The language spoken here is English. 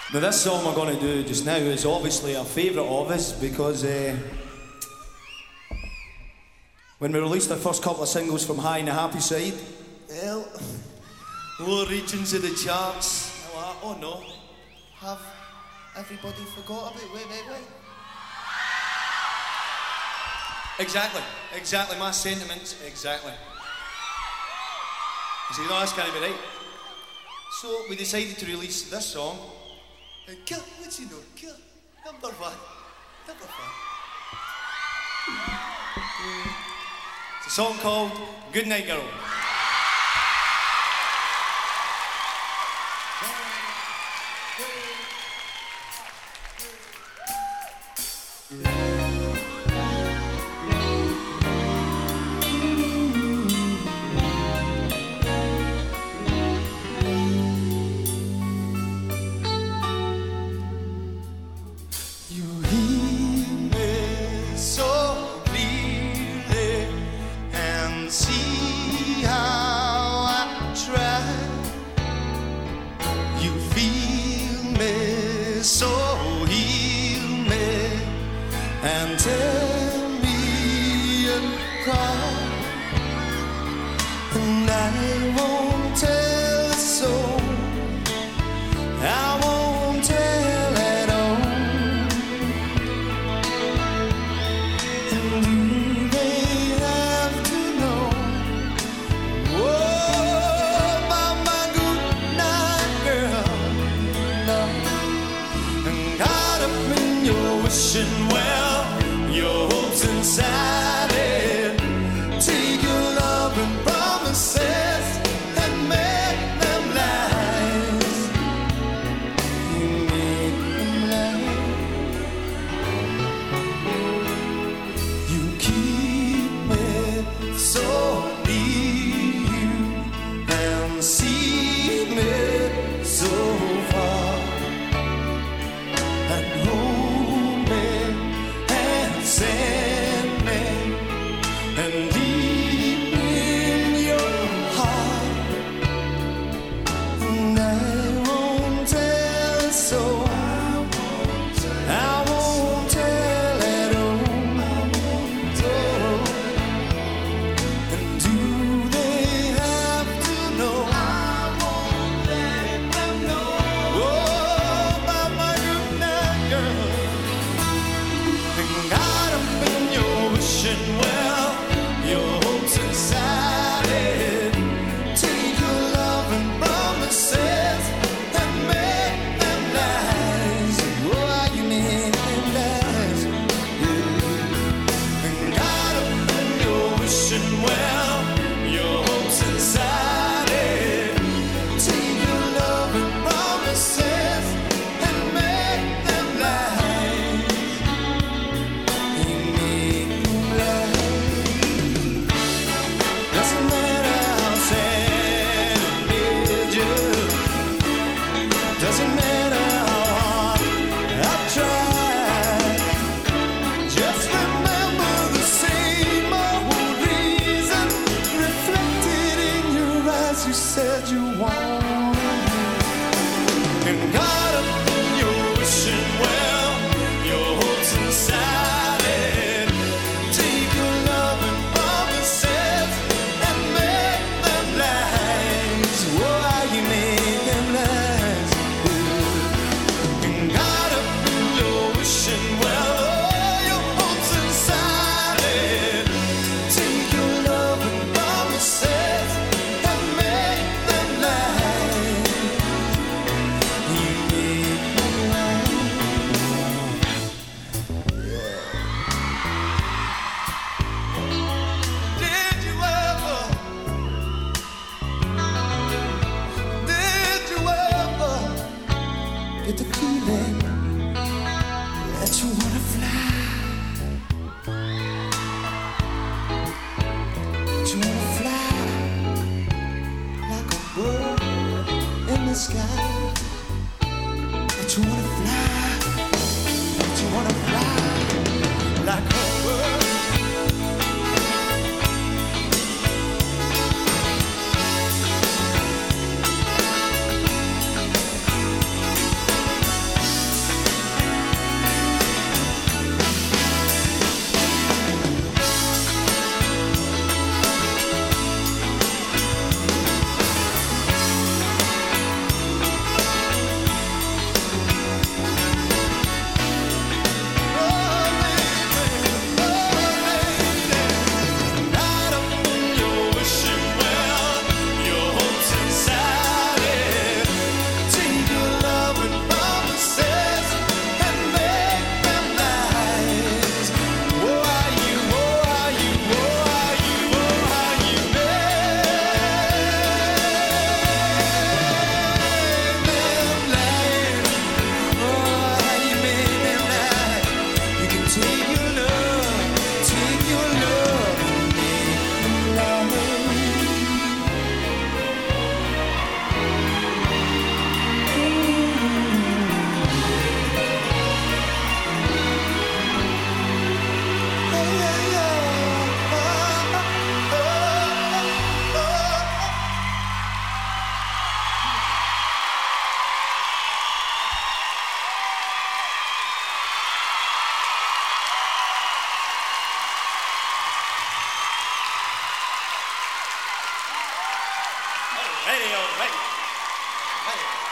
Now this song we're going to do just now is obviously a favourite of us because when we released our first couple of singles from High and the Happy Side, well, lower regions of the charts, they're like, oh no, have everybody forgot about wait. Exactly, my sentiments, exactly. I said, no, that's can't be right. So we decided to release this song. Kill, what's you know? Kill, number one. It's a song called Good Night Girl. Radio, radio.